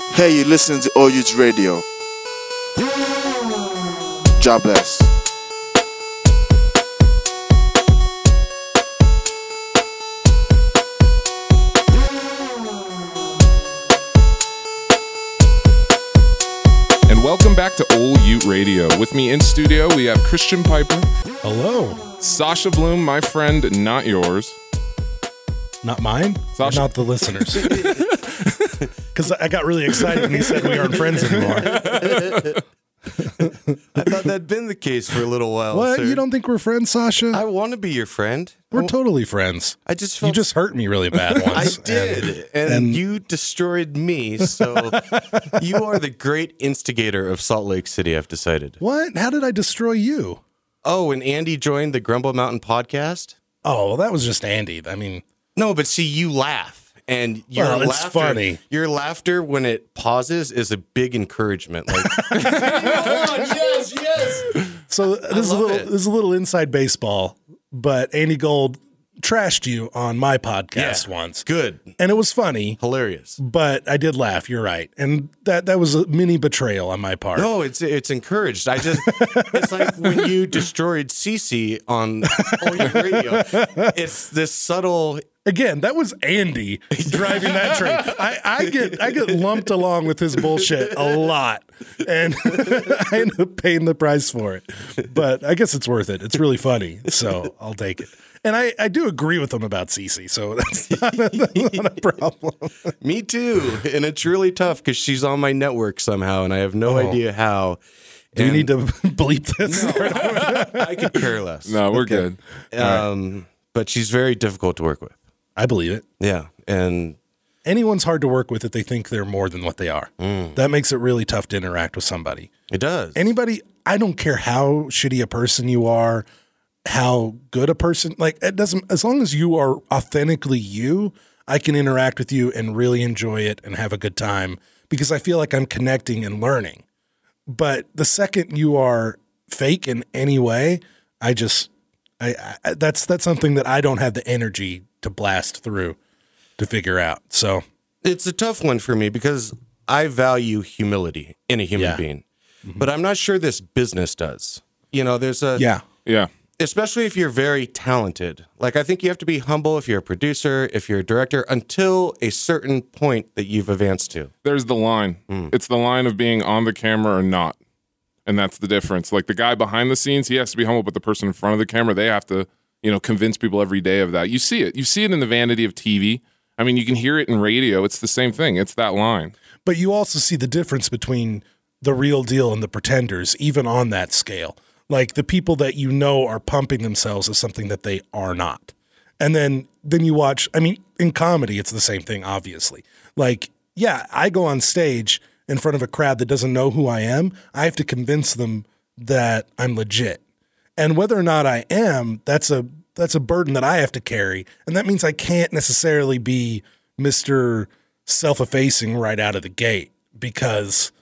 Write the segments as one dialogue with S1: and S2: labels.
S1: Hey, you listening to All Youth Radio. God bless.
S2: And welcome back to Old Ute Radio. With me in studio, we have Christian Piper.
S3: Hello.
S2: Sasha Bloom, my friend, not yours.
S3: Not mine?
S2: Sasha.
S3: Not the listeners. Because I got really excited when he said we aren't friends anymore.
S4: I thought that'd been the case for a little while.
S3: What?
S4: Sir.
S3: You don't think we're friends, Sasha?
S4: I want to be your friend.
S3: We're totally friends.
S4: I just felt
S3: You just hurt me really bad
S4: I
S3: once.
S4: did, and you destroyed me. So you are the great instigator of Salt Lake City. I've decided.
S3: What? How did I destroy you?
S4: Oh, and Andy joined the Grumble Mountain podcast.
S3: Oh, well, that was just Andy. I mean,
S4: No, but see, you laugh, and your
S3: Well, it's
S4: laughter,
S3: funny.
S4: Your laughter when it pauses is a big encouragement. Like, come on, yes.
S3: so this is a little inside baseball, but Andy Gold trashed you on my podcast once.
S4: Good,
S3: And it was funny,
S4: hilarious.
S3: but I did laugh. You're right. And that was a mini betrayal on my part.
S4: No, it's encouraged. It's like when you destroyed Cece on your radio. It's this subtle.
S3: Again, that was Andy driving that train. I get lumped along with his bullshit a lot, and I end up paying the price for it. But I guess it's worth it. It's really funny, so I'll take it. And I do agree with him about Cece, so that's not a problem.
S4: Me too, and it's really tough because she's on my network somehow, and I have no idea how.
S3: Do you need to bleep this?
S4: I could care less.
S2: No, we're good.
S4: But she's very difficult to work with.
S3: I believe it.
S4: Yeah, and
S3: Anyone's hard to work with if they think they're more than what they are. That makes it really tough to interact with somebody.
S4: it does.
S3: Anybody, I don't care how shitty a person you are, how good a person, like it doesn't, as long as you are authentically you, I can interact with you and really enjoy it and have a good time because I feel like I'm connecting and learning. But the second you are fake in any way, that's something that I don't have the energy to blast through to figure out. So
S4: It's a tough one for me because I value humility in a human being, but I'm not sure this business does. You know, there's a
S2: Yeah.
S4: especially if you're very talented. Like, I think you have to be humble if you're a producer, if you're a director, until a certain point that you've advanced to.
S2: There's the line. It's the line of being on the camera or not. And that's the difference. Like the guy behind the scenes, he has to be humble, but the person in front of the camera, they have to, convince people every day of that. You see it. You see it in the vanity of TV. I mean, you can hear it in radio. It's the same thing. It's that line.
S3: but you also see the difference between the real deal and the pretenders, even on that scale. Like the people that are pumping themselves as something that they are not. And then you watch, I mean, in comedy, it's the same thing, obviously. Like, yeah, I go on stage in front of a crowd that doesn't know who I am. I have to convince them that I'm legit. And whether or not I am, that's a burden that I have to carry. And that means I can't necessarily be Mr. self-effacing right out of the gate because,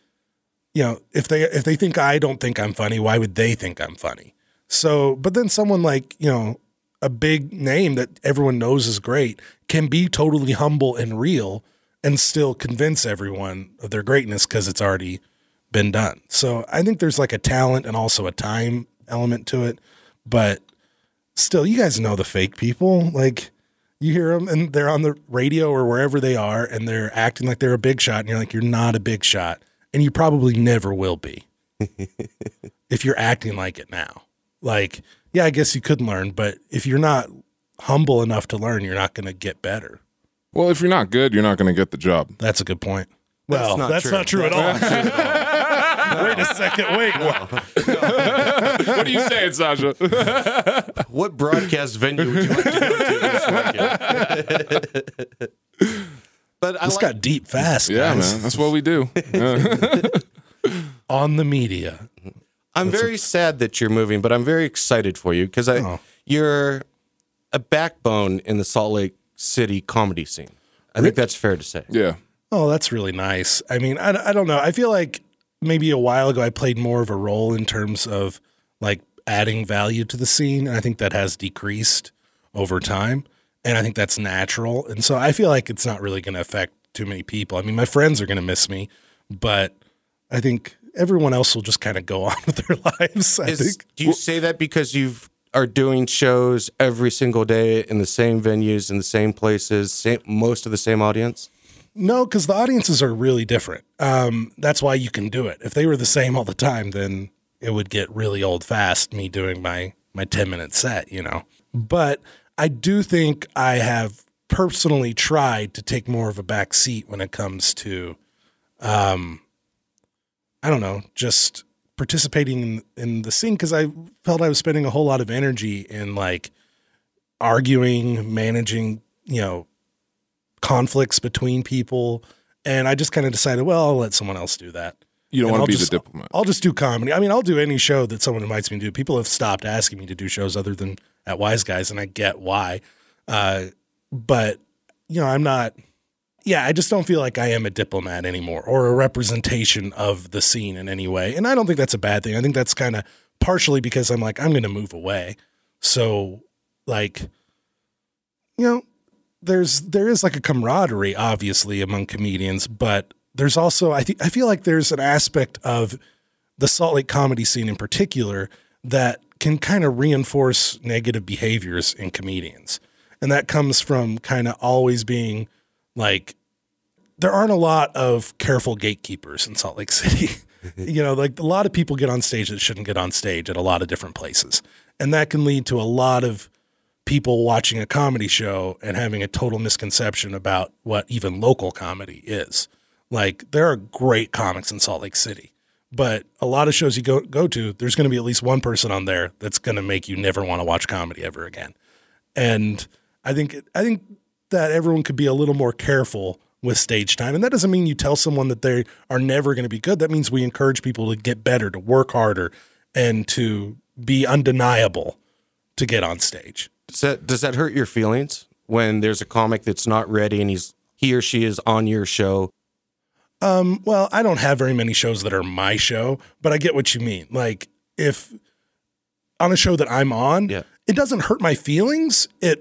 S3: if they think I don't think I'm funny, why would they think I'm funny? So, but then someone like, a big name that everyone knows is great can be totally humble and real and still convince everyone of their greatness because it's already been done. So I think there's like a talent and also a time element to it, but still, you guys know the fake people. Like you hear them and they're on the radio or wherever they are and they're acting like they're a big shot and you're like, you're not a big shot and you probably never will be if you're acting like it now. Like, yeah, I guess you could learn, but if you're not humble enough to learn, you're not going to get better.
S2: Well, if you're not good, you're not going to get the job.
S3: That's a good point. Well,
S4: That's
S3: that's
S4: not
S3: not true at all. Wait a second. Wait.
S2: What are you saying, Sasha?
S4: What broadcast venue would you like to go to this weekend? But
S3: This got deep fast,
S2: Yeah,
S3: guys.
S2: man. That's what we do.
S3: On the media.
S4: I'm very sad that you're moving, but I'm very excited for you because you're a backbone in the Salt Lake City comedy scene. I think that's fair to say.
S2: Yeah.
S3: Oh, that's really nice. I mean, I don't know. I feel like maybe a while ago I played more of a role in terms of like adding value to the scene. And I think that has decreased over time. And I think that's natural. And so I feel like it's not really going to affect too many people. I mean, my friends are going to miss me, but I think everyone else will just kind of go on with their lives. I think.
S4: Do you say that because you are doing shows every single day in the same venues, in the same places, most of the same audience?
S3: No, because the audiences are really different. That's why you can do it. If they were the same all the time, then it would get really old fast, me doing my 10-minute set, you know. But I do think I have personally tried to take more of a back seat when it comes to, I don't know, just participating in the scene, because I felt I was spending a whole lot of energy in like arguing, managing, you know, conflicts between people. And I just kind of decided, well, I'll let someone else do that.
S2: You don't want to be
S3: the
S2: diplomat.
S3: I'll just do comedy. I mean, I'll do any show that someone invites me to do. People have stopped asking me to do shows other than at Wise Guys, and I get why. But, you know, I'm not, I just don't feel like I am a diplomat anymore or a representation of the scene in any way. And I don't think that's a bad thing. I think that's kind of partially because I'm like, I'm going to move away. So, like, you know, there is like a camaraderie, obviously, among comedians, but there's also, I feel like there's an aspect of the Salt Lake comedy scene in particular that can kind of reinforce negative behaviors in comedians. And that comes from kind of always being like, there aren't a lot of careful gatekeepers in Salt Lake City. You know, like a lot of people get on stage that shouldn't get on stage at a lot of different places. And that can lead to a lot of people watching a comedy show and having a total misconception about what even local comedy is. Like, there are great comics in Salt Lake City, but a lot of shows you go to, there's going to be at least one person on there that's going to make you never want to watch comedy ever again. And I think that everyone could be a little more careful with stage time. And that doesn't mean you tell someone that they are never going to be good. That means we encourage people to get better, to work harder, and to be undeniable to get on stage.
S4: Does that hurt your feelings when there's a comic that's not ready and he or she is on your show?
S3: Well, I don't have very many shows that are my show, but I get what you mean. Like, if on a show that I'm on, it doesn't hurt my feelings. It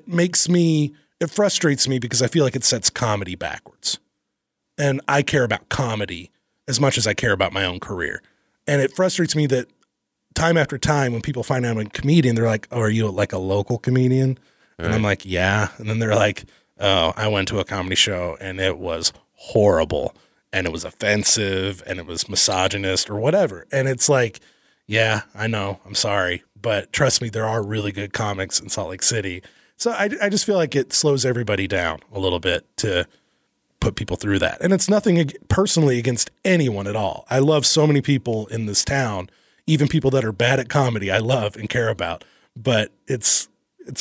S3: frustrates me because I feel like it sets comedy backwards. And I care about comedy as much as I care about my own career. And it frustrates me that time after time when people find out I'm a comedian, they're like, oh, are you like a local comedian? Right. And I'm like, yeah. And then they're like, oh, I went to a comedy show and it was horrible. And it was offensive and it was misogynist or whatever. And it's like, yeah, I know, I'm sorry. But trust me, there are really good comics in Salt Lake City. So I just feel like it slows everybody down a little bit to put people through that. And it's nothing personally against anyone at all. I love so many people in this town, even people that are bad at comedy, I love and care about. But it's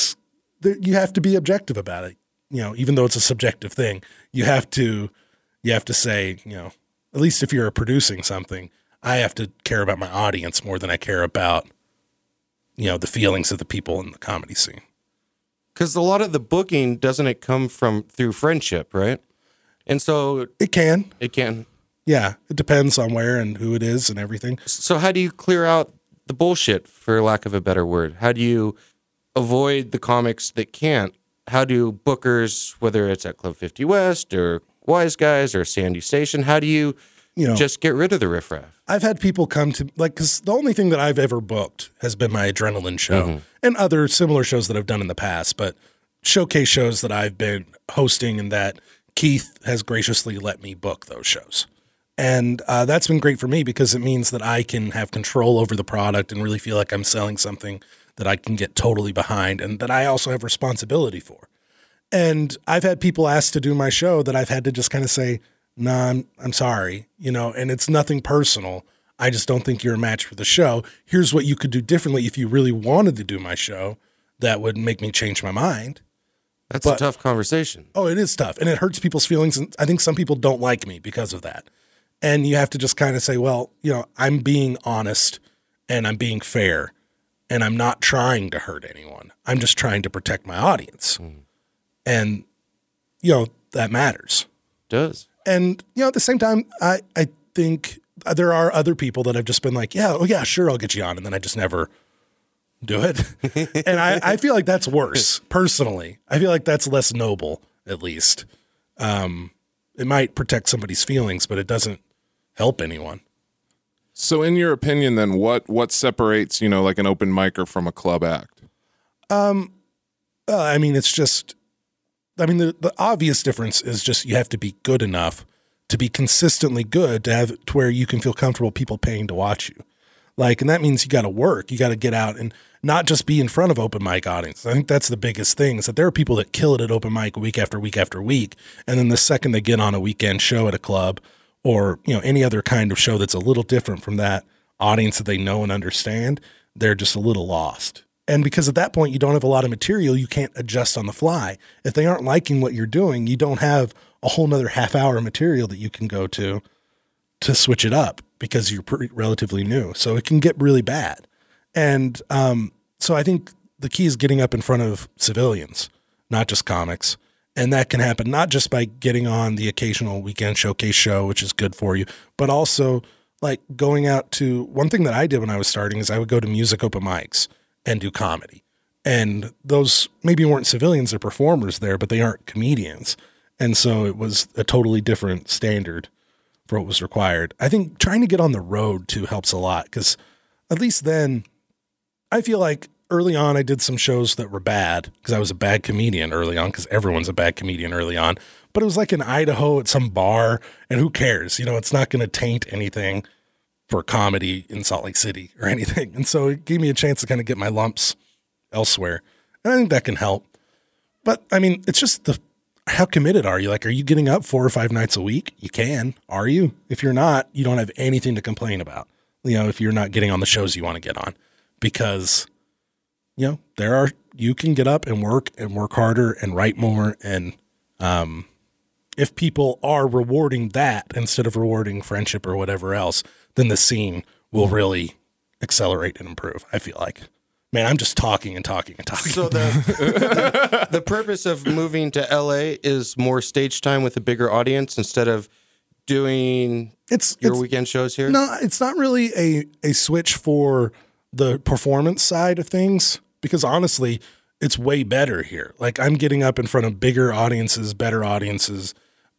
S3: you have to be objective about it. You know, even though it's a subjective thing, you have to say, you know, at least if you're producing something, I have to care about my audience more than I care about, you know, the feelings of the people in the comedy scene.
S4: Because a lot of the booking, doesn't it come through friendship, right? And so
S3: it can. Yeah, it depends on where and who it is and everything.
S4: So how do you clear out the bullshit, for lack of a better word? How do you avoid the comics that can't? How do bookers, whether it's at Club 50 West or Wise Guys or Sandy Station, how do you just get rid of the riffraff?
S3: I've had people come to, like, because the only thing that I've ever booked has been my Adrenaline show and other similar shows that I've done in the past, but showcase shows that I've been hosting and that Keith has graciously let me book those shows. And that's been great for me because it means that I can have control over the product and really feel like I'm selling something that I can get totally behind and that I also have responsibility for. And I've had people ask to do my show that I've had to just kind of say, nah, I'm sorry, you know, and it's nothing personal. I just don't think you're a match for the show. Here's what you could do differently if you really wanted to do my show that would make me change my mind.
S4: That's a tough conversation.
S3: Oh, it is tough. And it hurts people's feelings. And I think some people don't like me because of that. And you have to just kind of say, well, you know, I'm being honest and I'm being fair and I'm not trying to hurt anyone. I'm just trying to protect my audience. And, you know, that matters.
S4: It does.
S3: And, you know, at the same time, I think there are other people that have just been like, yeah, sure, I'll get you on. And then I just never do it. And I feel like that's worse, personally. I feel like that's less noble, at least. It might protect somebody's feelings, but it doesn't help anyone.
S2: So in your opinion, then what separates, like an open micer from a club act?
S3: I mean, it's just, the obvious difference is just you have to be good enough to be consistently good to have to where you can feel comfortable people paying to watch you. And that means you got to work. You got to get out and not just be in front of open mic audiences. I think that's the biggest thing, is that there are people that kill it at open mic week after week after week. And then the second they get on a weekend show at a club or, any other kind of show that's a little different from that audience that they know and understand, they're just a little lost. And because at that point you don't have a lot of material, you can't adjust on the fly. If they aren't liking what you're doing, you don't have a whole nother half hour material that you can go to switch it up, because you're relatively new. So it can get really bad. And so I think the key is getting up in front of civilians, not just comics. And that can happen not just by getting on the occasional weekend showcase show, which is good for you, but also going out to, one thing that I did when I was starting is I would go to music open mics and do comedy. And those maybe weren't civilians or performers there, but they aren't comedians. And so it was a totally different standard for what was required. I think trying to get on the road too helps a lot, because at least then I feel like early on I did some shows that were bad because I was a bad comedian early on, because everyone's a bad comedian early on. But it was in Idaho at some bar, and who cares? It's not going to taint anything for comedy in Salt Lake City or anything. And so it gave me a chance to kind of get my lumps elsewhere. And I think that can help. But I mean, it's just how committed are you? Are you getting up 4 or 5 nights a week? You can. Are you? If you're not, you don't have anything to complain about. If you're not getting on the shows you want to get on, because, you can get up and work harder and write more. And, if people are rewarding that instead of rewarding friendship or whatever else, then the scene will really accelerate and improve, I feel like. Man, I'm just talking and talking and talking.
S4: So the purpose of moving to LA is more stage time with a bigger audience instead of doing your weekend shows here?
S3: No, it's not really a switch for the performance side of things, because honestly, it's way better here. I'm getting up in front of bigger audiences, better audiences,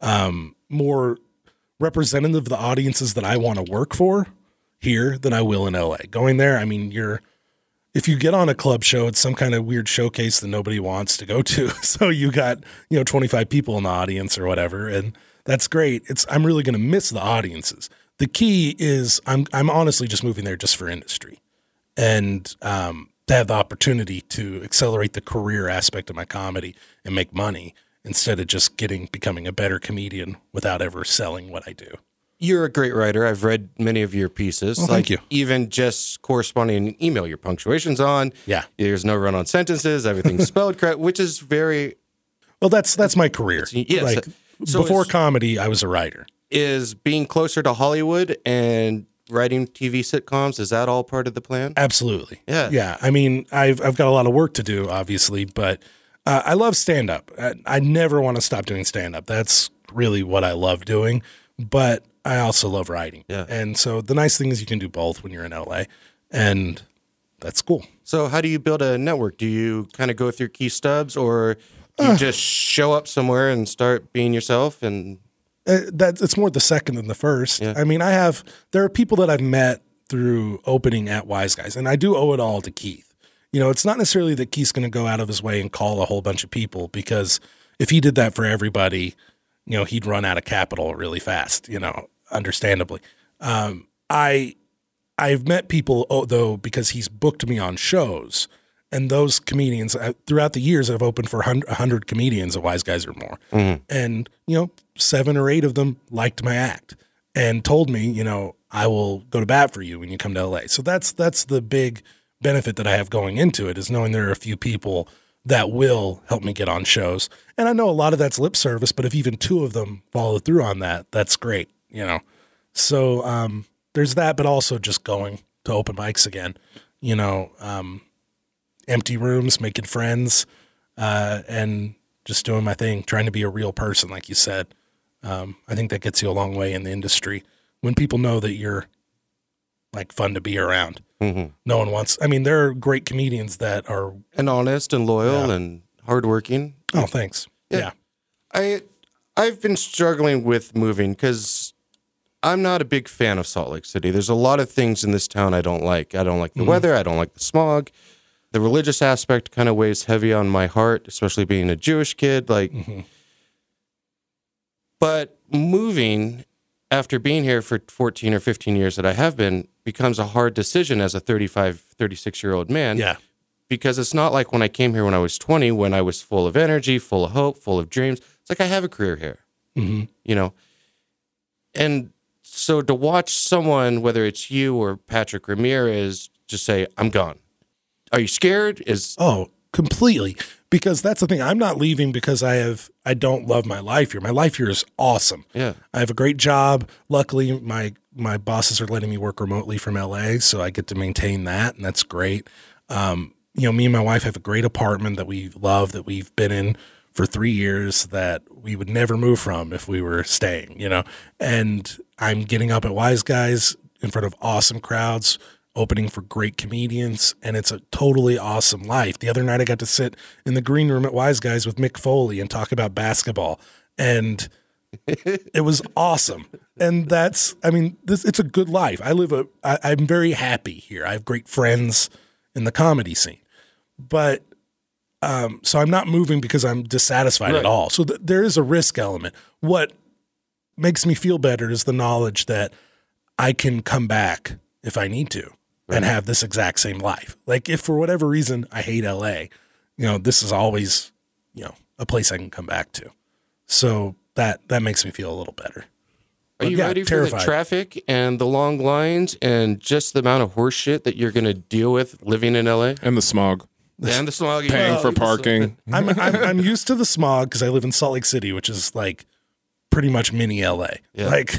S3: more representative of the audiences that I want to work for here than I will in LA. Going there, I mean, if you get on a club show, it's some kind of weird showcase that nobody wants to go to. So you got, 25 people in the audience or whatever, and that's great. I'm really going to miss the audiences. The key is I'm honestly just moving there just for industry, and to have the opportunity to accelerate the career aspect of my comedy and make money instead of just becoming a better comedian without ever selling what I do.
S4: You're a great writer. I've read many of your pieces.
S3: Well, thank you.
S4: Even just corresponding email, your punctuation's on.
S3: Yeah.
S4: There's no run-on sentences. Everything's spelled correct, which is very...
S3: Well, that's my career.
S4: Yes. So
S3: before comedy, I was a writer.
S4: Is being closer to Hollywood and writing TV sitcoms, is that all part of the plan?
S3: Absolutely.
S4: Yeah.
S3: Yeah. I mean, I've got a lot of work to do, obviously, but I love stand-up. I never want to stop doing stand-up. That's really what I love doing. But I also love writing.
S4: Yeah.
S3: And so the nice thing is you can do both when you're in LA, and that's cool.
S4: So how do you build a network? Do you kind of go through key stubs, or do you just show up somewhere and start being yourself? And
S3: it's more the second than the first. Yeah. I mean, there are people that I've met through opening at Wise Guys, and I do owe it all to Keith. It's not necessarily that Keith's going to go out of his way and call a whole bunch of people, because if he did that for everybody, he'd run out of capital really fast, understandably. I've met people, though, because he's booked me on shows, and those comedians throughout the years, I've opened for 100 comedians at Wise Guys or more. Mm-hmm. And, 7 or 8 of them liked my act and told me, I will go to bat for you when you come to LA. So that's the big benefit that I have going into it, is knowing there are a few people that will help me get on shows. And I know a lot of that's lip service, but if even 2 of them follow through on that, that's great, So there's that, but also just going to open mics again, empty rooms, making friends, and just doing my thing, trying to be a real person, like you said. I think that gets you a long way in the industry when people know that you're fun to be around. Mm-hmm. No one wants. I mean, there are great comedians that are
S4: honest and loyal and hardworking.
S3: Oh, thanks. Yeah.
S4: I I've been struggling with moving because I'm not a big fan of Salt Lake City. There's a lot of things in this town I don't like. I don't like the weather. I don't like the smog. The religious aspect kind of weighs heavy on my heart, especially being a Jewish kid. Like, but moving after being here for 14 or 15 years that I have been becomes a hard decision as a 35, 36-year-old man.
S3: Yeah.
S4: Because it's not like when I came here when I was 20, when I was full of energy, full of hope, full of dreams. It's like I have a career here, you know? And so to watch someone, whether it's you or Patrick Ramirez, just say, I'm gone. Are you scared?
S3: Oh, completely. Because that's the thing. I'm not leaving because I don't love my life here. My life here is awesome.
S4: Yeah.
S3: I have a great job. Luckily, my bosses are letting me work remotely from LA, so I get to maintain that, and that's great. You know, me and my wife have a great apartment that we love, that we've been in for 3 years, that we would never move from if we were staying, you know. And I'm getting up at Wise Guys in front of awesome crowds, opening for great comedians, and it's a totally awesome life. The other night I got to sit in the green room at Wise Guys with Mick Foley and talk about basketball, and it was awesome. And that's, I mean, it's a good life. I'm very happy here. I have great friends in the comedy scene, but so I'm not moving because I'm dissatisfied at all. So there is a risk element. What makes me feel better is the knowledge that I can come back if I need to and have this exact same life. Like if for whatever reason I hate LA, you know, this is always, you know, a place I can come back to. So that makes me feel a little better.
S4: Are you ready for the traffic and the long lines and just the amount of horse shit that you're going to deal with living in LA?
S2: And the smog.
S4: And the smog.
S2: Paying for parking.
S3: I'm used to the smog because I live in Salt Lake City, which is like pretty much mini LA. Yeah. Like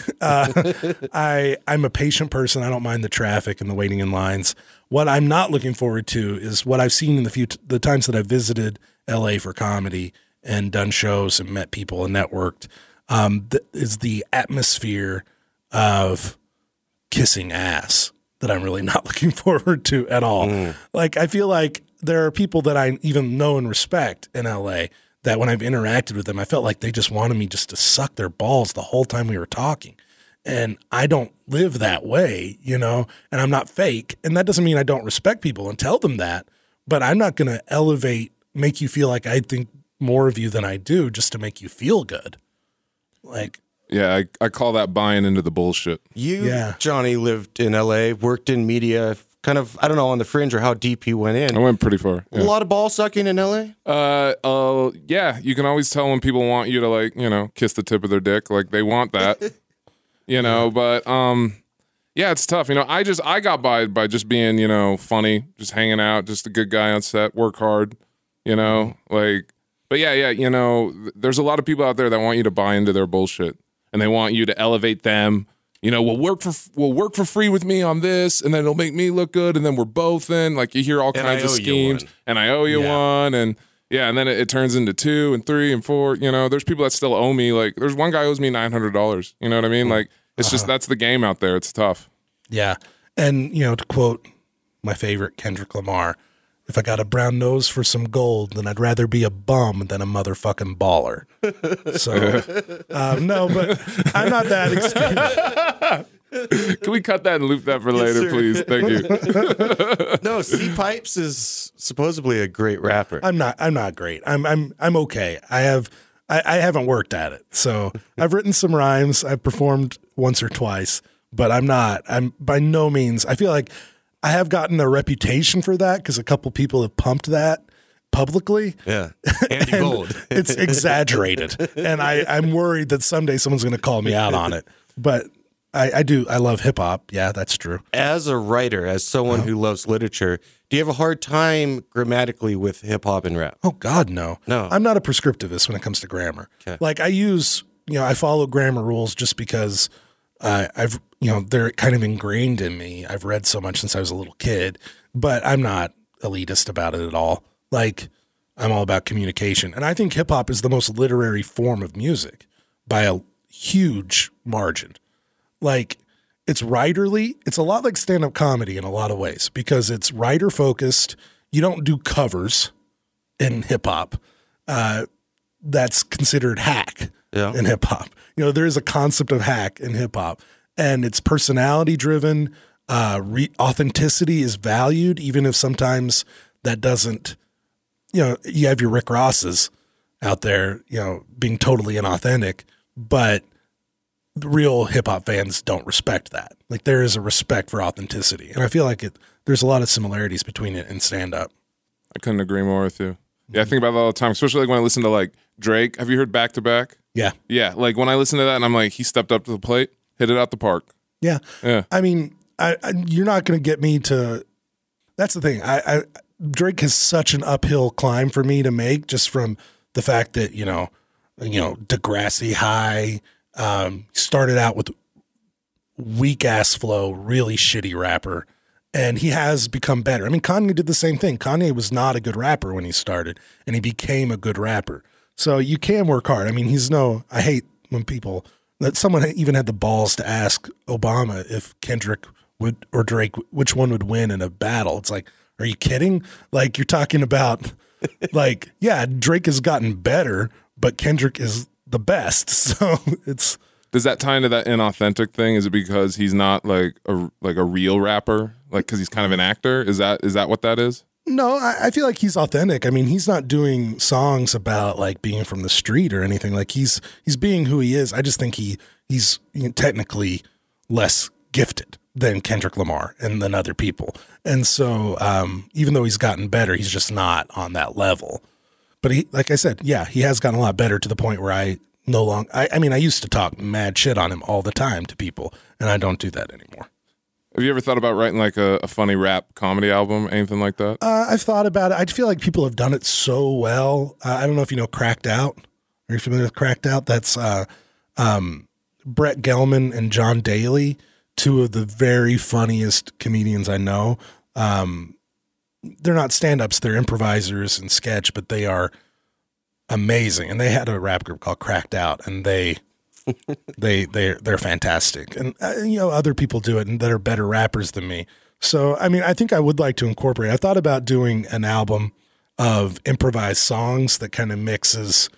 S3: I'm a patient person. I don't mind the traffic and the waiting in lines. What I'm not looking forward to is what I've seen in the times that I've visited LA for comedy and done shows and met people and networked. Is the atmosphere of kissing ass that I'm really not looking forward to at all. Like, I feel like there are people that I even know and respect in LA that when I've interacted with them, I felt like they just wanted me just to suck their balls the whole time we were talking. And I don't live that way, you know, and I'm not fake. And that doesn't mean I don't respect people and tell them that, but I'm not going to make you feel like I think more of you than I do just to make you feel good. Like,
S2: yeah, I call that buying into the bullshit.
S4: Johnny, lived in LA, worked in media, kind of, I don't know, on the fringe or how deep he went in.
S2: I went pretty far. Yeah.
S4: A lot of ball sucking in LA?
S2: Yeah, you can always tell when people want you to, like, you know, kiss the tip of their dick. Like, they want that, you know, but, yeah, it's tough. You know, I got by just being, you know, funny, just hanging out, just a good guy on set, work hard, you know, like, but yeah, you know, there's a lot of people out there that want you to buy into their bullshit, and they want you to elevate them. You know, we'll work for free with me on this, and then it'll make me look good, and then we're both in. Like, you hear all kinds of schemes, and I owe you one, and yeah, and then it turns into 2 and 3 and 4. You know, there's people that still owe me. Like, there's one guy who owes me $900. You know what I mean? Like, it's just that's the game out there. It's tough.
S3: Yeah, and you know, to quote my favorite Kendrick Lamar, if I got a brown nose for some gold, then I'd rather be a bum than a motherfucking baller. So, no, but I'm not that extreme.
S2: Can we cut that and loop that for later, please? Thank you.
S4: No, C Pipes is supposedly a great rapper.
S3: I'm not great. I'm okay. I haven't worked at it. So I've written some rhymes. I've performed once or twice, but I'm by no means. I feel like I have gotten a reputation for that because a couple people have pumped that publicly.
S4: Yeah. Andy Gold.
S3: It's exaggerated. And I'm worried that someday someone's going to call me out on it. But I love hip hop. Yeah, that's true.
S4: As a writer, as someone who loves literature, do you have a hard time grammatically with hip hop and rap?
S3: Oh, God, no.
S4: No.
S3: I'm not a prescriptivist when it comes to grammar. Okay. Like, I follow grammar rules just because they're kind of ingrained in me. I've read so much since I was a little kid, but I'm not elitist about it at all. Like, I'm all about communication. And I think hip hop is the most literary form of music by a huge margin. Like, it's writerly. It's a lot like stand-up comedy in a lot of ways because it's writer focused. You don't do covers in hip hop. That's considered hack.
S4: Yeah.
S3: in hip hop. You know, there is a concept of hack in hip hop, and it's personality driven. Authenticity is valued, even if sometimes that doesn't. You know, you have your Rick Rosses out there, you know, being totally inauthentic, but the real hip hop fans don't respect that. Like, there is a respect for authenticity, and I feel like there's a lot of similarities between it and stand up.
S2: I couldn't agree more with you. Yeah, I think about that all the time, especially like when I listen to like Drake. Have you heard Back to Back?
S3: Yeah,
S2: Yeah, like when I listen to that and I'm like, he stepped up to the plate, hit it out the park.
S3: yeah.
S2: Yeah.
S3: I mean, you're not going to get me to. That's the thing. Drake has such an uphill climb for me to make, just from the fact that you know, Degrassi High started out with weak ass flow, really shitty rapper, and he has become better. I mean, Kanye did the same thing. Kanye was not a good rapper when he started, and he became a good rapper. So you can work hard. I mean, I hate when people that someone even had the balls to ask Obama if Kendrick would or Drake which one would win in a battle. It's like, are you kidding? Like, you're talking about like, yeah, Drake has gotten better, but Kendrick is the best. So it's.
S2: Does that tie into that inauthentic thing? Is it because he's not like a real rapper, like because he's kind of an actor? Is that what that is?
S3: No, I feel like he's authentic. I mean, he's not doing songs about like being from the street or anything. Like he's being who he is. I just think he's technically less gifted than Kendrick Lamar and than other people. And so even though he's gotten better, he's just not on that level. But he, like I said, yeah, he has gotten a lot better to the point where I used to talk mad shit on him all the time to people, and I don't do that anymore.
S2: Have you ever thought about writing like a funny rap comedy album, anything like that?
S3: I've thought about it. I feel like people have done it so well. I don't know if you know Cracked Out. Are you familiar with Cracked Out? That's Brett Gelman and John Daly, two of the very funniest comedians I know. They're not stand-ups, they're improvisers and sketch, but they are amazing. And they had a rap group called Cracked Out, and they're fantastic. And other people do it and that are better rappers than me. So I mean, I think I would like to incorporate. I thought about doing an album of improvised songs that kind of mixes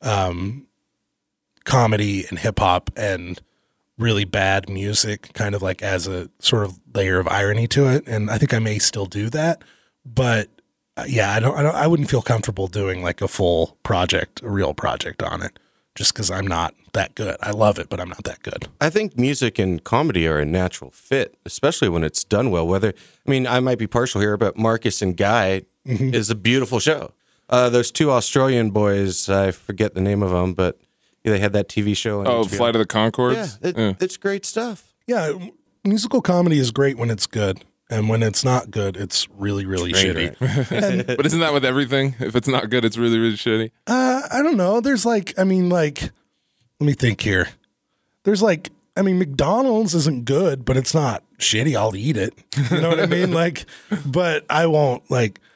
S3: comedy and hip hop and really bad music, kind of like as a sort of layer of irony to it. And I think I may still do that, but yeah, I wouldn't feel comfortable doing like a full project, a real project on it, just because I'm not that good. I love it, but I'm not that good.
S4: I think music and comedy are a natural fit, especially when it's done well. I might be partial here, but Marcus and Guy is a beautiful show. There's two Australian boys, I forget the name of them, but they had that TV show. On HBO.
S2: Flight of the Conchords?
S4: Yeah, it's great stuff.
S3: Yeah, musical comedy is great when it's good. And when it's not good, it's really, really shitty.
S2: But isn't that with everything? If it's not good, it's really, really shitty.
S3: I don't know. There's let me think here. There's McDonald's isn't good, but it's not shitty. I'll eat it. You know what I mean? But I won't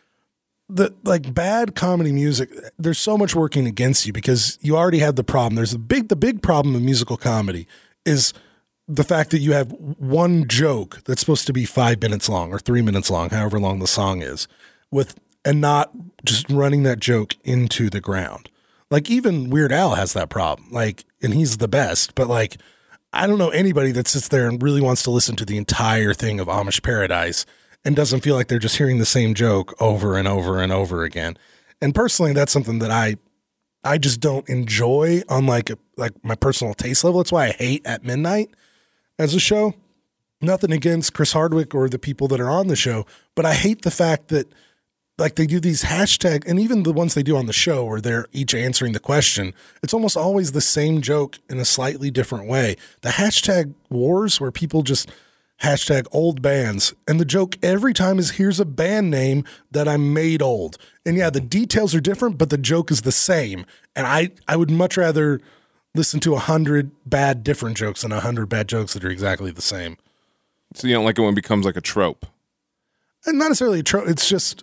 S3: bad comedy music. There's so much working against you because you already have the problem. There's the big problem of musical comedy is the fact that you have one joke that's supposed to be 5 minutes long or 3 minutes long, however long the song is, and not just running that joke into the ground. Like even Weird Al has that problem. And he's the best, but I don't know anybody that sits there and really wants to listen to the entire thing of Amish Paradise and doesn't feel like they're just hearing the same joke over and over and over again. And personally, that's something that I just don't enjoy on like my personal taste level. That's why I hate At Midnight as a show. Nothing against Chris Hardwick or the people that are on the show, but I hate the fact that they do these hashtag, and even the ones they do on the show where they're each answering the question, it's almost always the same joke in a slightly different way. The hashtag wars where people just hashtag old bands, and the joke every time is here's a band name that I made old. And yeah, the details are different, but the joke is the same. And I would much rather listen to 100 bad different jokes than 100 bad jokes that are exactly the same.
S2: So you don't like it when it becomes like a trope?
S3: And not necessarily a trope. It's just,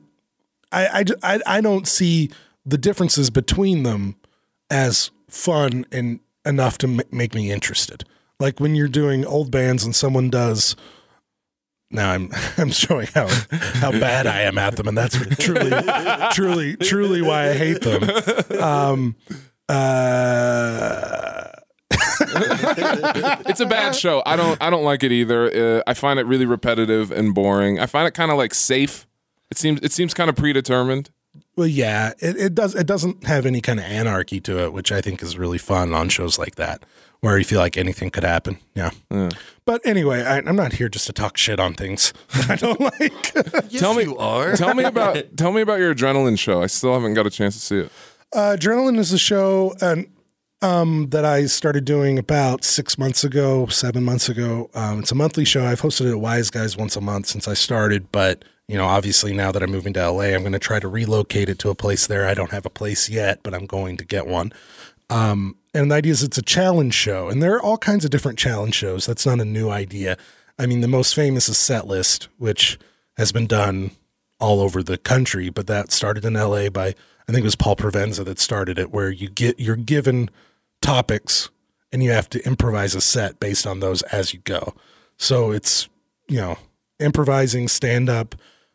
S3: I don't see the differences between them as fun and enough to make me interested. Like when you're doing old bands and someone does. Now I'm showing how bad I am at them, and that's truly why I hate them.
S2: It's a bad show. I don't like it either. I find it really repetitive and boring. I find it kind of like safe. It seems kind of predetermined.
S3: Well, yeah, it doesn't have any kind of anarchy to it, which I think is really fun on shows like that, where you feel like anything could happen. Yeah. But anyway, I'm not here just to talk shit on things that I don't like.
S4: Yes, you are.
S2: Tell me about your Adrenaline show. I still haven't got a chance to see it.
S3: Adrenaline is a show that I started doing about 7 months ago. It's a monthly show. I've hosted it at Wise Guys once a month since I started, but obviously now that I'm moving to LA, I'm going to try to relocate it to a place there. I don't have a place yet, but I'm going to get one. And the idea is it's a challenge show, and there are all kinds of different challenge shows. That's not a new idea. I mean, the most famous is Setlist, which has been done all over the country, but that started in LA by, I think it was Paul Provenza that started it, where you're given topics and you have to improvise a set based on those as you go. So it's, improvising, stand up.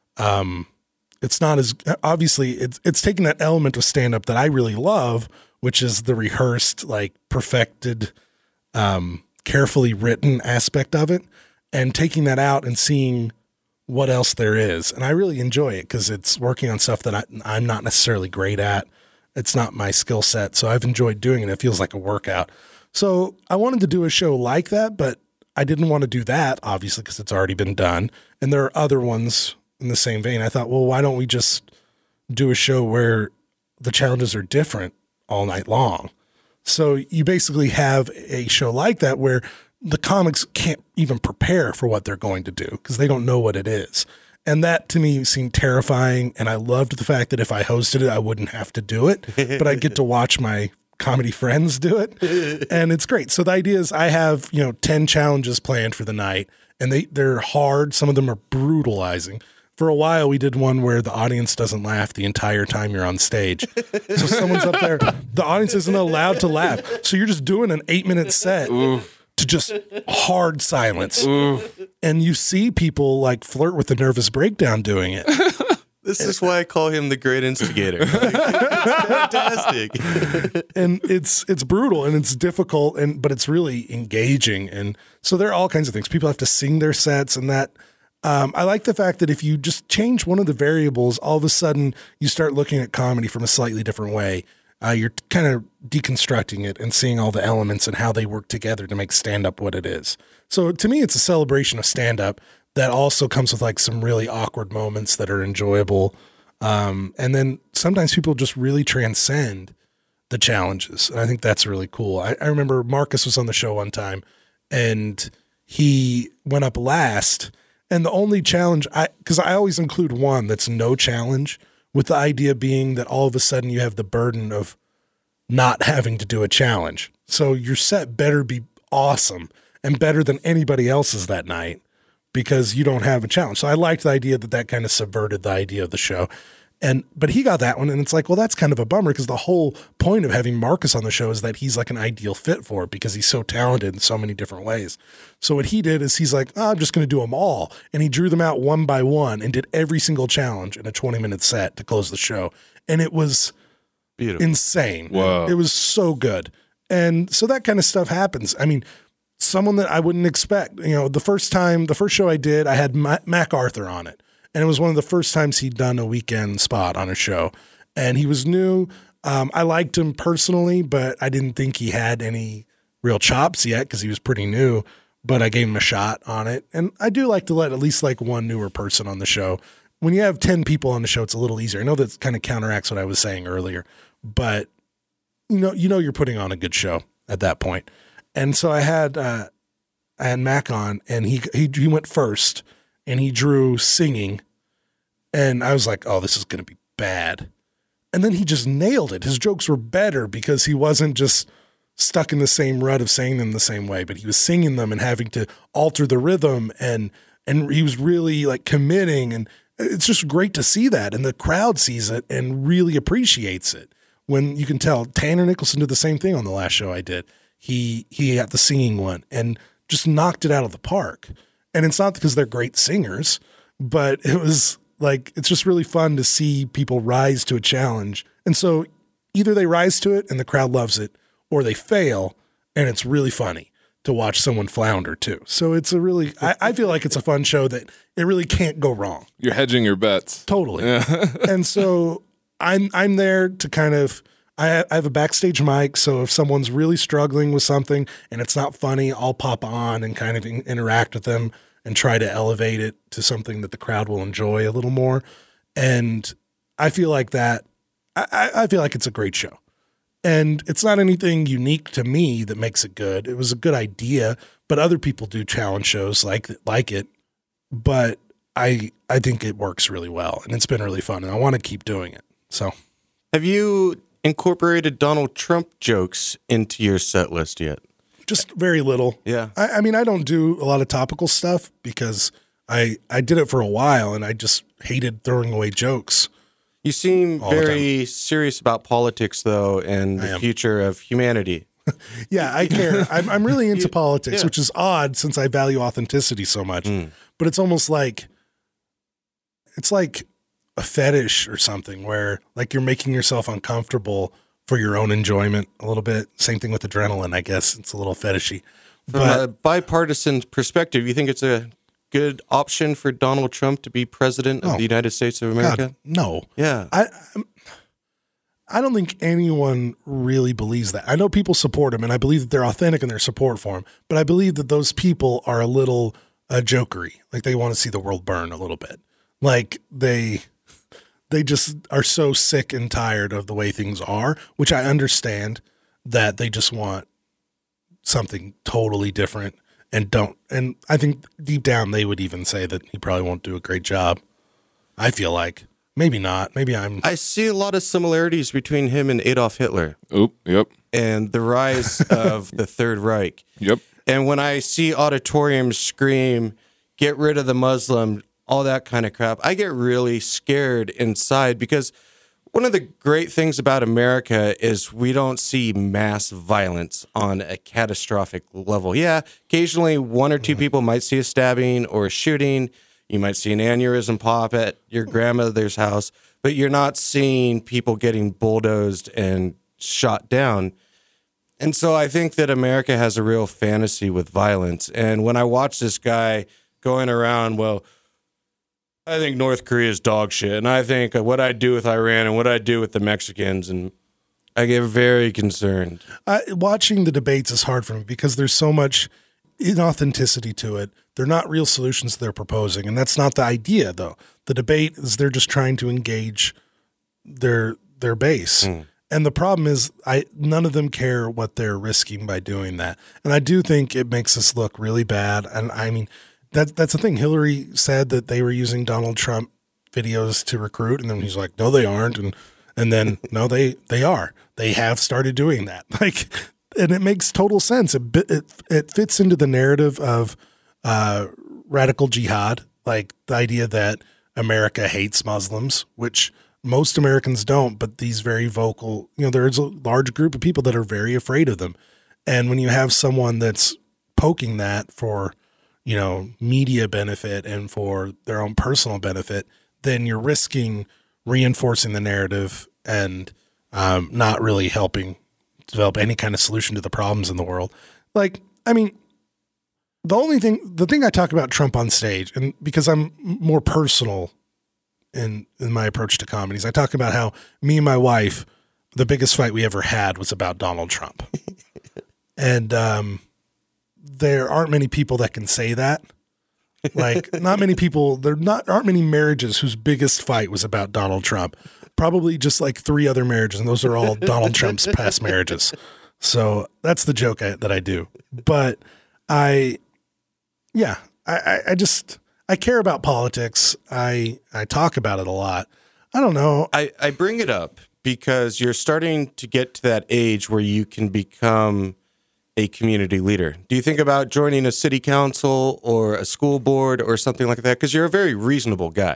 S3: It's not as obviously it's taking that element of stand up that I really love, which is the rehearsed, like perfected, carefully written aspect of it, and taking that out and seeing what else there is. And I really enjoy it because it's working on stuff that I'm not necessarily great at. It's not my skill set. So I've enjoyed doing it. It feels like a workout. So I wanted to do a show like that, but I didn't want to do that, obviously, because it's already been done. And there are other ones in the same vein. I thought, well, why don't we just do a show where the challenges are different all night long? So you basically have a show like that where the comics can't even prepare for what they're going to do because they don't know what it is. And that to me seemed terrifying. And I loved the fact that if I hosted it, I wouldn't have to do it, but I get to watch my comedy friends do it. And it's great. So the idea is I have, 10 challenges planned for the night, and they're hard. Some of them are brutalizing. For a while, we did one where the audience doesn't laugh the entire time you're on stage. So someone's up there, the audience isn't allowed to laugh. So you're just doing an 8-minute set to just hard silence. And you see people like flirt with the nervous breakdown doing it.
S4: This is why I call him the great instigator. Fantastic.
S3: And it's brutal and it's difficult, but it's really engaging. And so there are all kinds of things. People have to sing their sets, and that I like the fact that if you just change one of the variables, all of a sudden you start looking at comedy from a slightly different way. You're kind of deconstructing it and seeing all the elements and how they work together to make stand-up what it is. So to me, it's a celebration of stand-up that also comes with like some really awkward moments that are enjoyable. And then sometimes people just really transcend the challenges. And I think that's really cool. I remember Marcus was on the show one time and he went up last. And the only challenge, because I always include one that's no challenge, with the idea being that all of a sudden you have the burden of not having to do a challenge. So your set better be awesome and better than anybody else's that night because you don't have a challenge. So I liked the idea that kind of subverted the idea of the show. But he got that one, and it's like, well, that's kind of a bummer because the whole point of having Marcus on the show is that he's like an ideal fit for it because he's so talented in so many different ways. So what he did is he's like, I'm just going to do them all. And he drew them out one by one and did every single challenge in a 20-minute set to close the show. And it was beautiful. Insane.
S2: Wow.
S3: It was so good. And so that kind of stuff happens. I mean, someone that I wouldn't expect, the first show I did, I had Mac Arthur on it. And it was one of the first times he'd done a weekend spot on a show. And he was new. I liked him personally, but I didn't think he had any real chops yet because he was pretty new. But I gave him a shot on it. And I do like to let at least like one newer person on the show. When you have 10 people on the show, it's a little easier. I know that kind of counteracts what I was saying earlier. But, you're putting on a good show at that point. And so I had Mac on, and he went first. And he drew singing, and I was like, oh, this is going to be bad. And then he just nailed it. His jokes were better because he wasn't just stuck in the same rut of saying them the same way, but he was singing them and having to alter the rhythm, and he was really like committing, and it's just great to see that. And the crowd sees it and really appreciates it. When you can tell, Tanner Nicholson did the same thing on the last show I did. He had the singing one and just knocked it out of the park. And it's not because they're great singers, but it was like, it's just really fun to see people rise to a challenge. And so either they rise to it and the crowd loves it, or they fail and it's really funny to watch someone flounder too. So it's a really, I feel like it's a fun show that it really can't go wrong.
S2: You're hedging your bets.
S3: Totally. And so I'm there to kind of, I have a backstage mic. So if someone's really struggling with something and it's not funny, I'll pop on and kind of interact with them and try to elevate it to something that the crowd will enjoy a little more. And I feel like that, I feel like it's a great show. And it's not anything unique to me that makes it good. It was a good idea, but other people do challenge shows like it. But I think it works really well, and it's been really fun, and I want to keep doing it. So,
S4: have you incorporated Donald Trump jokes into your set list yet?
S3: Just very little.
S4: Yeah.
S3: I mean, I don't do a lot of topical stuff because I did it for a while, and I just hated throwing away jokes.
S4: You seem very serious about politics, though, and the future of humanity.
S3: Yeah, I care. I'm really into politics, which is odd since I value authenticity so much. But it's almost like it's like a fetish or something where like you're making yourself uncomfortable for your own enjoyment a little bit. Same thing with adrenaline, I guess. It's a little fetishy.
S4: From a bipartisan perspective, you think it's a good option for Donald Trump to be president of the United States of America?
S3: God, no.
S4: Yeah.
S3: I don't think anyone really believes that. I know people support him, and I believe that they're authentic in their support for him, but I believe that those people are a little jokery. Like they want to see the world burn a little bit. Like they just are so sick and tired of the way things are, which I understand that they just want something totally different. And I think deep down they would even say that he probably won't do a great job. I feel like maybe not. I see
S4: a lot of similarities between him and Adolf Hitler.
S2: Yep.
S4: And the rise of the Third Reich.
S2: Yep.
S4: And when I see auditoriums scream, "Get rid of the Muslim," all that kind of crap, I get really scared inside because one of the great things about America is we don't see mass violence on a catastrophic level. Yeah, occasionally one or two people might see a stabbing or a shooting. You might see an aneurysm pop at your grandmother's house, but you're not seeing people getting bulldozed and shot down. And so I think that America has a real fantasy with violence. And when I watch this guy going around, well, I think North Korea is dog shit, and I think what I do with Iran and what I do with the Mexicans, and I get very concerned.
S3: Watching the debates is hard for me because there's so much inauthenticity to it. They're not real solutions they're proposing, and that's not the idea, though. The debate is they're just trying to engage their base. And the problem is none of them care what they're risking by doing that. And I do think it makes us look really bad. And I mean, that's the thing. Hillary said that they were using Donald Trump videos to recruit, and then he's like, no, they aren't. And then no, they are. They have started doing that. Like, and it makes total sense. It fits into the narrative of radical jihad, like the idea that America hates Muslims, which most Americans don't, but these very vocal, there's a large group of people that are very afraid of them. And when you have someone that's poking that for media benefit and for their own personal benefit, then you're risking reinforcing the narrative and not really helping develop any kind of solution to the problems in the world. Like, I mean, the thing I talk about Trump on stage, and because I'm more personal in my approach to comedies, I talk about how me and my wife, the biggest fight we ever had was about Donald Trump. And, there aren't many people that can say that. Like, not many people, aren't many marriages whose biggest fight was about Donald Trump. Probably just like 3 other marriages, and those are all Donald Trump's past marriages. So that's the joke that I do. But I care about politics. I talk about it a lot. I don't know.
S4: I bring it up because you're starting to get to that age where you can become a community leader. Do you think about joining a city council or a school board or something like that? Because you're a very reasonable guy.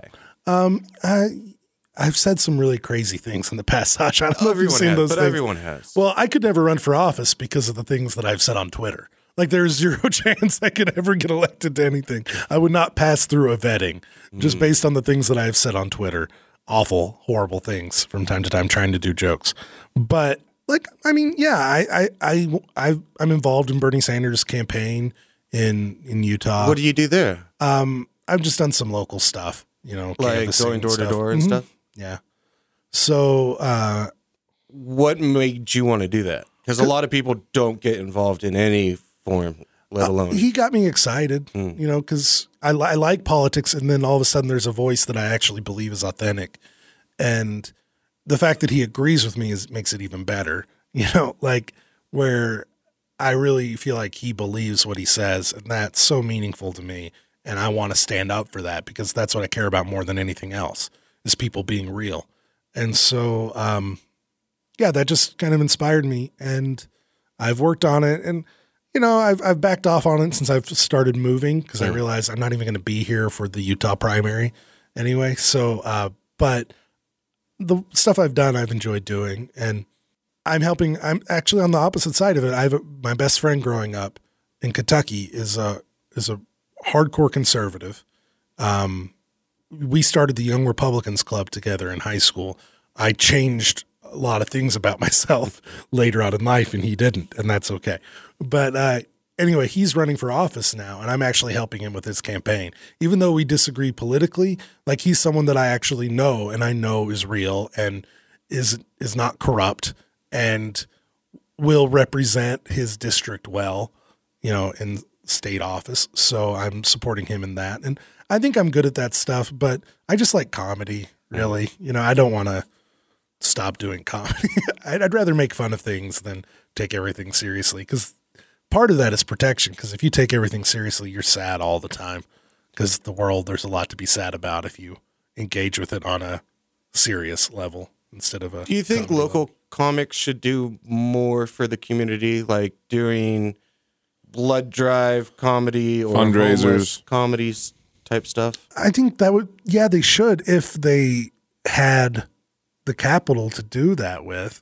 S3: I've said some really crazy things in the past, Sasha. I don't know if you've seen those things.
S4: Everyone has.
S3: Well, I could never run for office because of the things that I've said on Twitter. Like, there's 0 chance I could ever get elected to anything. I would not pass through a vetting just based on the things that I've said on Twitter. awful, horrible things from time to time trying to do jokes. But like, I mean, yeah, I'm involved in Bernie Sanders' campaign in Utah.
S4: What do you do there?
S3: I've just done some local stuff,
S4: Like
S3: canvassing
S4: going door to
S3: stuff.
S4: door and
S3: Mhm.
S4: stuff?
S3: Yeah. So,
S4: What made you want to do that? Because a lot of people don't get involved in any form, let alone.
S3: he got me excited, because I like politics, and then all of a sudden there's a voice that I actually believe is authentic, and the fact that he agrees with me makes it even better. Like where I really feel like he believes what he says, and that's so meaningful to me, and I want to stand up for that because that's what I care about more than anything else is people being real, and so yeah, that just kind of inspired me, and I've worked on it, and I've backed off on it since I've started moving because I realized I'm not even going to be here for the Utah primary anyway. So, but the stuff I've done, I've enjoyed doing, and I'm actually on the opposite side of it. My best friend growing up in Kentucky is a hardcore conservative. We started the Young Republicans Club together in high school. I changed a lot of things about myself later on in life, and he didn't, and that's okay. But anyway, he's running for office now, and I'm actually helping him with his campaign. Even though we disagree politically, like he's someone that I actually know and I know is real and is not corrupt and will represent his district well, in state office. So I'm supporting him in that. And I think I'm good at that stuff, but I just like comedy, really. I don't want to stop doing comedy. I'd rather make fun of things than take everything seriously, because part of that is protection, because if you take everything seriously, you're sad all the time, because there's a lot to be sad about if you engage with it on a serious level instead of a
S4: Do you think
S3: comedy
S4: local
S3: level.
S4: comics should do more for the community, like doing blood drive comedy or
S2: Fundraisers.
S4: homeless comedies type stuff?
S3: I think they should, if they had the capital to do that with.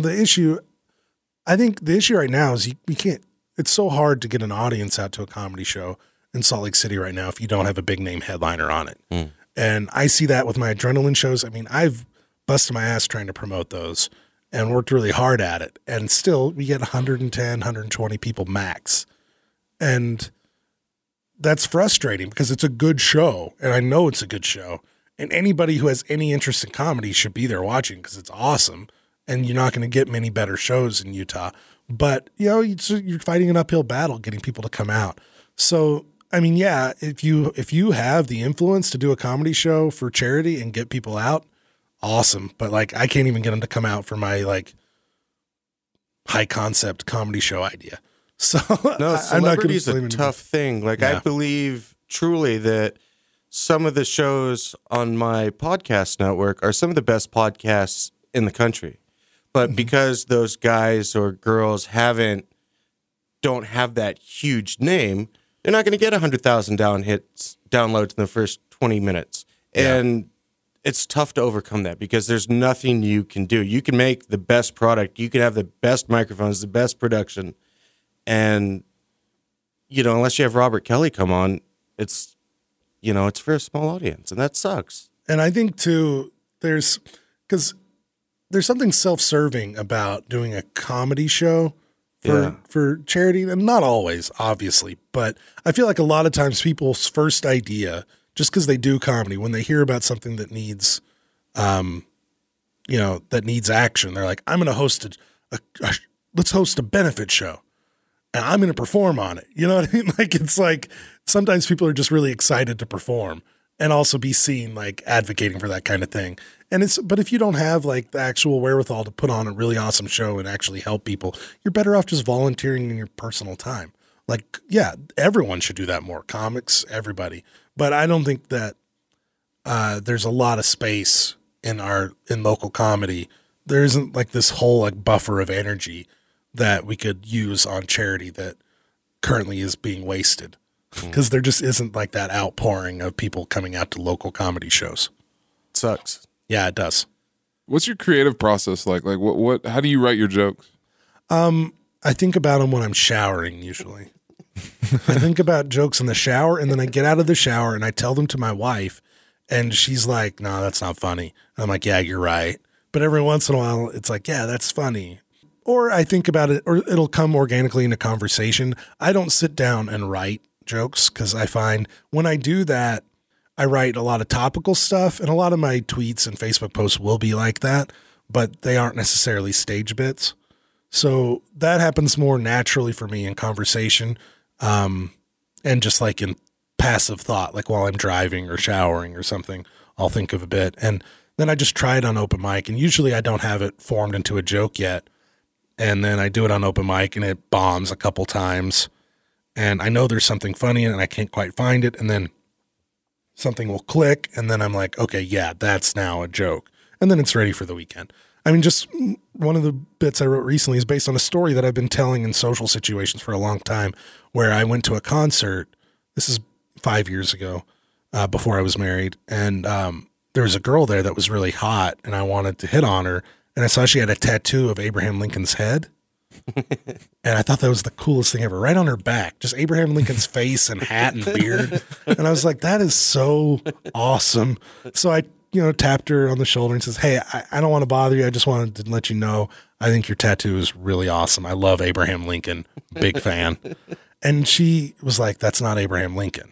S3: I think the issue right now is we can't, it's so hard to get an audience out to a comedy show in Salt Lake City right now if you don't have a big name headliner on it. And I see that with my adrenaline shows. I mean, I've busted my ass trying to promote those and worked really hard at it. And still we get 110, 120 people max. And that's frustrating because it's a good show, and I know it's a good show. And anybody who has any interest in comedy should be there watching because it's awesome. And you're not going to get many better shows in Utah. But, you're fighting an uphill battle getting people to come out. So, I mean, yeah, if you have the influence to do a comedy show for charity and get people out, awesome. But, like, I can't even get them to come out for my, like, high concept comedy show idea. So,
S4: No,
S3: I'm not going
S4: celebrity is a tough thing. Like, I
S3: Yeah.
S4: believe truly that some of the shows on my podcast network are some of the best podcasts in the country. But because those guys or girls don't have that huge name, they're not going to get 100,000 downloads in the first 20 minutes.
S3: Yeah.
S4: And it's tough to overcome that because there's nothing you can do. You can make the best product. You can have the best microphones, the best production. And, unless you have Robert Kelly come on, it's for a small audience, and that sucks.
S3: And I think too, there's something self-serving about doing a comedy show for charity, and not always, obviously, but I feel like a lot of times people's first idea, just because they do comedy, when they hear about something that needs, that needs action, they're like, I'm going to host let's host a benefit show. And I'm going to perform on it. You know what I mean? Like, it's like sometimes people are just really excited to perform and also be seen like advocating for that kind of thing. But if you don't have like the actual wherewithal to put on a really awesome show and actually help people, you're better off just volunteering in your personal time. Like, yeah, everyone should do that more. Comics, everybody. But I don't think that there's a lot of space in local comedy. There isn't like this whole like buffer of energy that we could use on charity that currently is being wasted, because there just isn't like that outpouring of people coming out to local comedy shows.
S4: Sucks.
S3: Yeah, it does.
S2: What's your creative process like? Like what how do you write your jokes?
S3: I think about them when I'm showering usually. I think about jokes in the shower, and then I get out of the shower and I tell them to my wife, And she's like, no, that's not funny. And I'm like, yeah, you're right. But every once in a while, it's like, yeah, that's funny. Or I think about it, or it'll come organically into conversation. I don't sit down and write jokes because I find when I do that, I write a lot of topical stuff, and a lot of my tweets and Facebook posts will be like that, but they aren't necessarily stage bits. So that happens more naturally for me in conversation, and just like in passive thought, like while I'm driving or showering or something, I'll think of a bit. And then I just try it on open mic, and usually I don't have it formed into a joke yet. And then I do it on open mic and it bombs a couple times. And I know there's something funny and I can't quite find it. And then something will click. And then I'm like, okay, yeah, that's now a joke. And then it's ready for the weekend. I mean, just one of the bits I wrote recently is based on a story that I've been telling in social situations for a long time, where I went to a concert. This is 5 years ago, before I was married. And there was a girl there that was really hot and I wanted to hit on her. And I saw she had a tattoo of Abraham Lincoln's head. And I thought that was the coolest thing ever, right on her back, just Abraham Lincoln's face and hat and beard. And I was like, that is so awesome. So I, tapped her on the shoulder and says, hey, I don't want to bother you. I just wanted to let you know, I think your tattoo is really awesome. I love Abraham Lincoln. Big fan. And she was like, that's not Abraham Lincoln.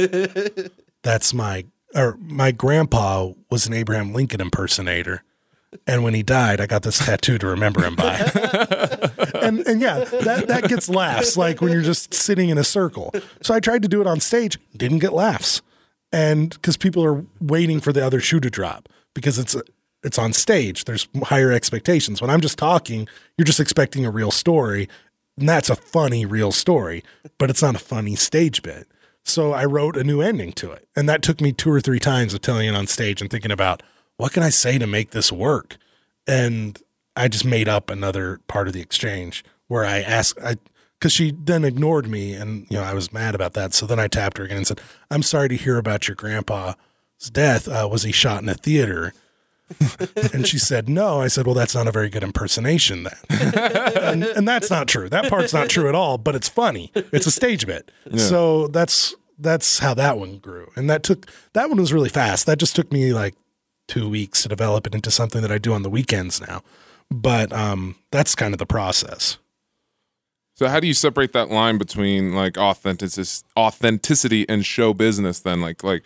S3: That's my grandpa was an Abraham Lincoln impersonator. And when he died, I got this tattoo to remember him by. and yeah, that gets laughs, like when you're just sitting in a circle. So I tried to do it on stage, didn't get laughs. And because people are waiting for the other shoe to drop because it's on stage. There's higher expectations. When I'm just talking, you're just expecting a real story. And that's a funny real story, but it's not a funny stage bit. So I wrote a new ending to it. And that took me 2 or 3 times of telling it on stage and thinking about, what can I say to make this work? And I just made up another part of the exchange where I asked, because she then ignored me and, I was mad about that. So then I tapped her again and said, I'm sorry to hear about your grandpa's death. Was he shot in a theater? And she said, no. I said, well, that's not a very good impersonation then. and that's not true. That part's not true at all, but it's funny. It's a stage bit. Yeah. So that's how that one grew. And that one was really fast. That just took me like 2 weeks to develop it into something that I do on the weekends now. But that's kind of the process.
S2: So how do you separate that line between like authenticity and show business then?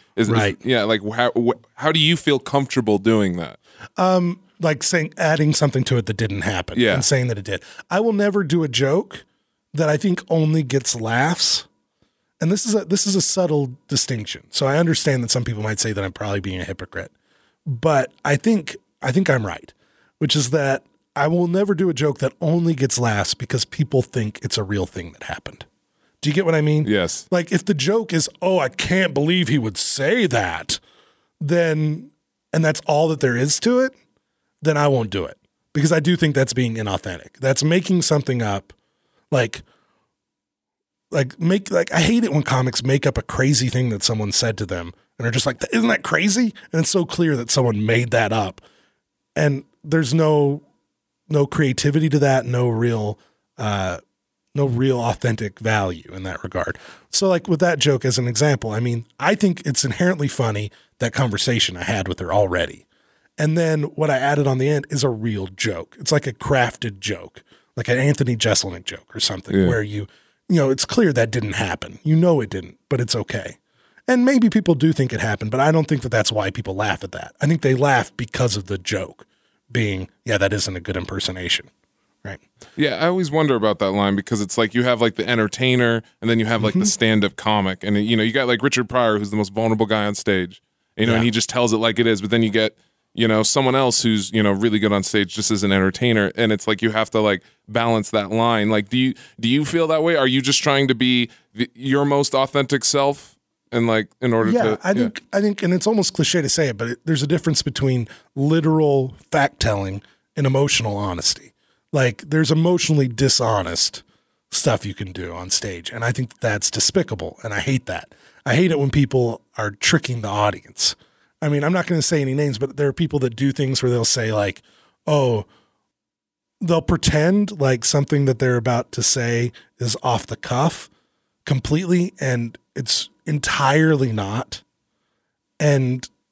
S2: How do you feel comfortable doing that?
S3: Like adding something to it that didn't happen and saying that it did. I will never do a joke that I think only gets laughs. And this is a subtle distinction. So I understand that some people might say that I'm probably being a hypocrite. But I think I'm right, which is that I will never do a joke that only gets laughs because people think it's a real thing that happened. Do you get what I mean?
S2: Yes.
S3: Like if the joke is, oh, I can't believe he would say that, then, and that's all that there is to it, then I won't do it because I do think that's being inauthentic. That's making something up. I hate it when comics make up a crazy thing that someone said to them. And they're just like, isn't that crazy? And it's so clear that someone made that up. And there's no creativity to that, no real authentic value in that regard. So like with that joke as an example, I mean, I think it's inherently funny, that conversation I had with her already. And then what I added on the end is a real joke. It's like a crafted joke, like an Anthony Jeselnik joke or something where it's clear that didn't happen. It didn't, but it's okay. And maybe people do think it happened, but I don't think that that's why people laugh at that. I think they laugh because of the joke being, that isn't a good impersonation. Right.
S2: Yeah. I always wonder about that line because it's like you have like the entertainer and then you have like the stand-up comic. And, you got like Richard Pryor, who's the most vulnerable guy on stage, and he just tells it like it is. But then you get, someone else who's, really good on stage just as an entertainer. And it's like you have to like balance that line. Like, do you feel that way? Are you just trying to be your most authentic self? And like in order to
S3: I think and it's almost cliche to say it, but there's a difference between literal fact telling and emotional honesty. Like there's emotionally dishonest stuff you can do on stage, and I think that's despicable, and I hate that. I hate it when people are tricking the audience. I mean, I'm not going to say any names, but there are people that do things where they'll say like, oh, they'll pretend like something that they're about to say is off the cuff completely, and it's entirely not. And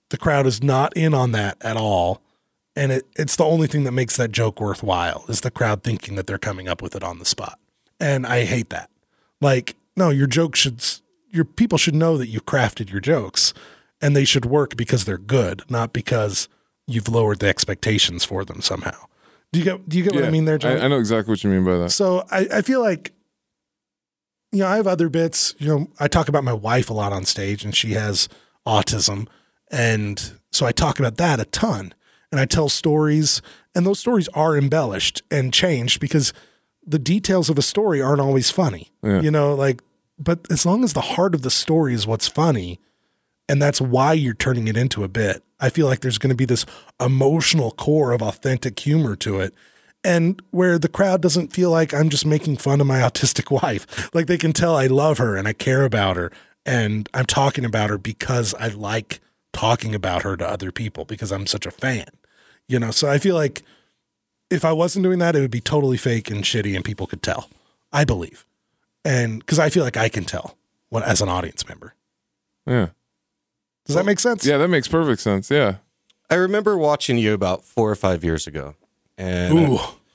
S3: the crowd is not in on that at all. And it's the only thing that makes that joke worthwhile is the crowd thinking that they're coming up with it on the spot. And I hate that. Like, no, your people should know that you crafted your jokes, and they should work because they're good, not because you've lowered the expectations for them somehow. Do you get what I mean there, John?
S2: I know exactly what you mean by that.
S3: So I feel like, I have other bits, I talk about my wife a lot on stage, and she has autism. And so I talk about that a ton, and I tell stories, and those stories are embellished and changed because the details of a story aren't always funny, but as long as the heart of the story is what's funny, and that's why you're turning it into a bit, I feel like there's going to be this emotional core of authentic humor to it. And where the crowd doesn't feel like I'm just making fun of my autistic wife. Like they can tell I love her and I care about her, and I'm talking about her because I like talking about her to other people because I'm such a fan, So I feel like if I wasn't doing that, it would be totally fake and shitty and people could tell, I believe. And because I feel like I can tell as an audience member.
S2: Yeah.
S3: Does that make sense?
S2: Yeah, that makes perfect sense. Yeah.
S4: I remember watching you about 4 or 5 years ago. And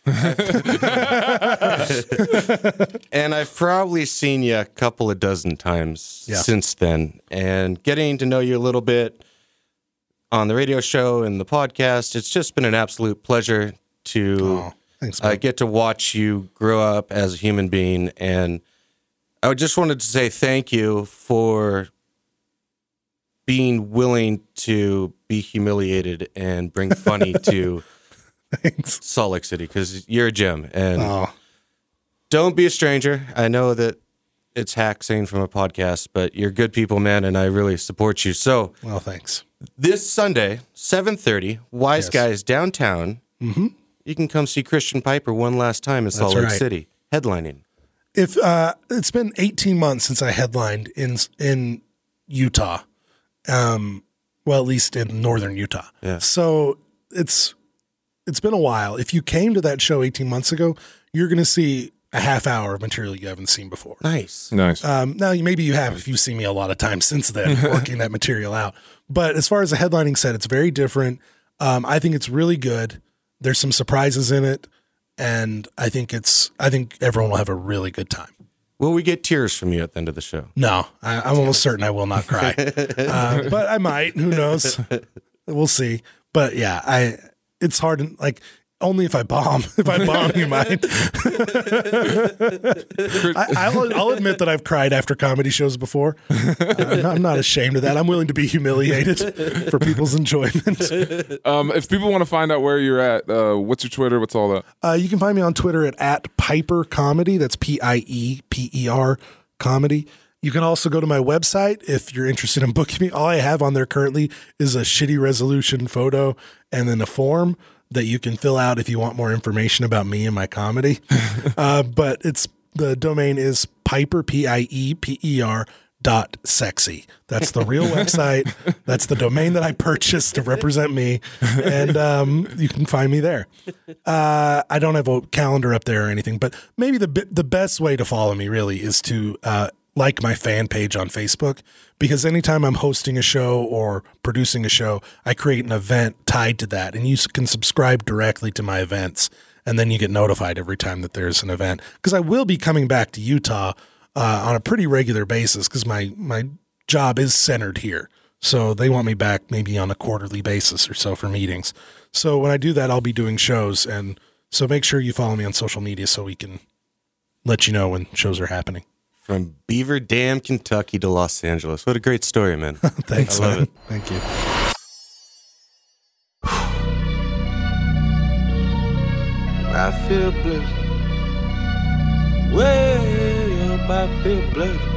S4: and I've probably seen you a couple of dozen times since then. And getting to know you a little bit on the radio show and the podcast, it's just been an absolute pleasure to get to watch you grow up as a human being. And I just wanted to say thank you for being willing to be humiliated and bring funny to Salt Lake City, because you're a gem. And don't be a stranger. I know that it's hack saying from a podcast, but you're good people, man, and I really support you. So,
S3: well, thanks.
S4: This Sunday, 7:30, Wise Guys downtown. Mm-hmm. You can come see Christian Piper one last time in Salt Lake City, headlining.
S3: If it's been 18 months since I headlined in Utah, well, at least in northern Utah.
S4: Yeah.
S3: So it's been a while. If you came to that show 18 months ago, you're going to see a half hour of material you haven't seen before.
S4: Nice.
S3: Now, maybe you have if you've seen me a lot of times since then, working that material out. But as far as the headlining set, it's very different. I think it's really good. There's some surprises in it, and I think everyone will have a really good time.
S4: Will we get tears from you at the end of the show?
S3: No, I'm almost certain I will not cry. But I might. Who knows? We'll see. But yeah, it's hard. Only if I bomb. If I bomb, you might. I'll admit that I've cried after comedy shows before. I'm not ashamed of that. I'm willing to be humiliated for people's enjoyment.
S2: If people want to find out where you're at, what's your Twitter? What's all that?
S3: You can find me on Twitter at Piper Comedy. That's PIEPER Comedy. You can also go to my website if you're interested in booking me. All I have on there currently is a shitty resolution photo and then a form that you can fill out if you want more information about me and my comedy. But the domain is Piper, PIEPER .sexy. That's the real website. That's the domain that I purchased to represent me. And you can find me there. I don't have a calendar up there or anything, but maybe the best way to follow me really is to like my fan page on Facebook, because anytime I'm hosting a show or producing a show, I create an event tied to that, and you can subscribe directly to my events, and then you get notified every time that there's an event. Because I will be coming back to Utah on a pretty regular basis, because my job is centered here. So they want me back maybe on a quarterly basis or so for meetings. So when I do that, I'll be doing shows, and so make sure you follow me on social media so we can let you know when shows are happening.
S4: From Beaver Dam, Kentucky to Los Angeles. What a great story, man.
S3: Thanks,
S4: I love it.
S3: Thank you.
S5: I feel blessed. Way up, I feel blessed.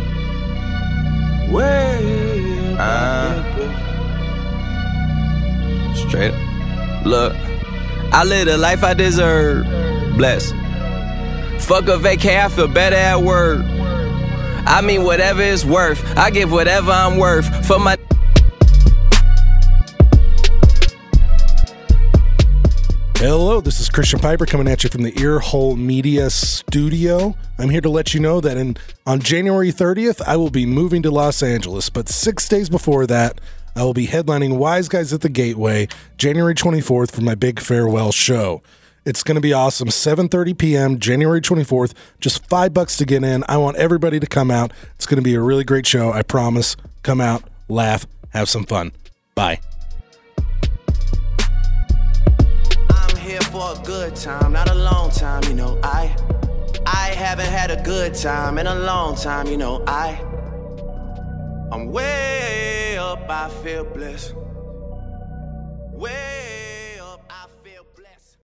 S5: Way up, I feel blessed. Straight up. Look, I live the life I deserve. Blessed. Fuck a vacay, I feel better at work. I mean whatever it's worth, I give whatever I'm worth for my.
S3: Hello, this is Christian Piper coming at you from the Earhole Media Studio. I'm here to let you know that on January 30th, I will be moving to Los Angeles, but 6 days before that, I will be headlining Wise Guys at the Gateway January 24th for my big farewell show. It's going to be awesome. 7:30 p.m. January 24th. Just $5 to get in. I want everybody to come out. It's going to be a really great show. I promise. Come out, laugh, have some fun. Bye.
S6: I'm here for a good time, not a long time, you know. I haven't had a good time in a long time, you know. I'm way up, I feel blessed.